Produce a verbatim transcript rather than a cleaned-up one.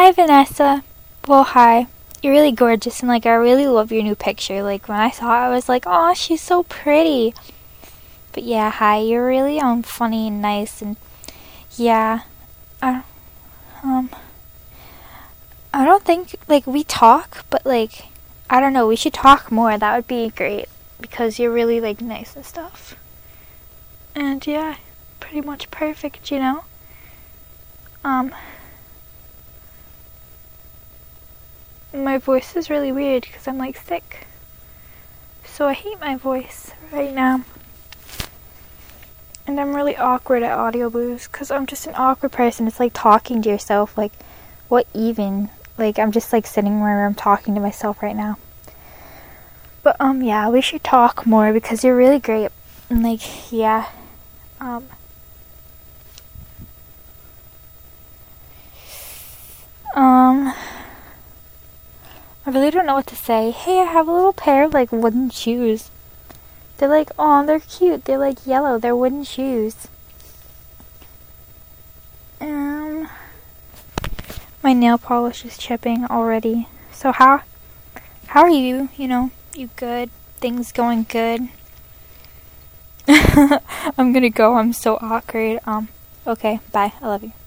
Hi, Vanessa. Well, hi. You're really gorgeous, and, like, I really love your new picture. Like, when I saw it, I was like, oh, she's so pretty. But, yeah, hi. You're really, um, funny and nice, and, yeah. I, um, I don't think, like, we talk, but, like, I don't know. We should talk more. That would be great, because you're really, like, nice and stuff. And, yeah, pretty much perfect, you know? Um... My voice is really weird because I'm like sick. So I hate my voice right now. And I'm really awkward at audio booths because I'm just an awkward person. It's like talking to yourself. Like, what even? Like, I'm just like sitting where I'm talking to myself right now. But, um, yeah, we should talk more because you're really great. And, like, yeah. Um. Um. I really don't know what to say. Hey, I have a little pair of, like, wooden shoes. They're like, oh, they're cute. They're, like, yellow. They're wooden shoes. Um, my nail polish is chipping already. So how, how are you? You know, you good? Things going good? I'm gonna go. I'm so awkward. Um, okay, bye. I love you.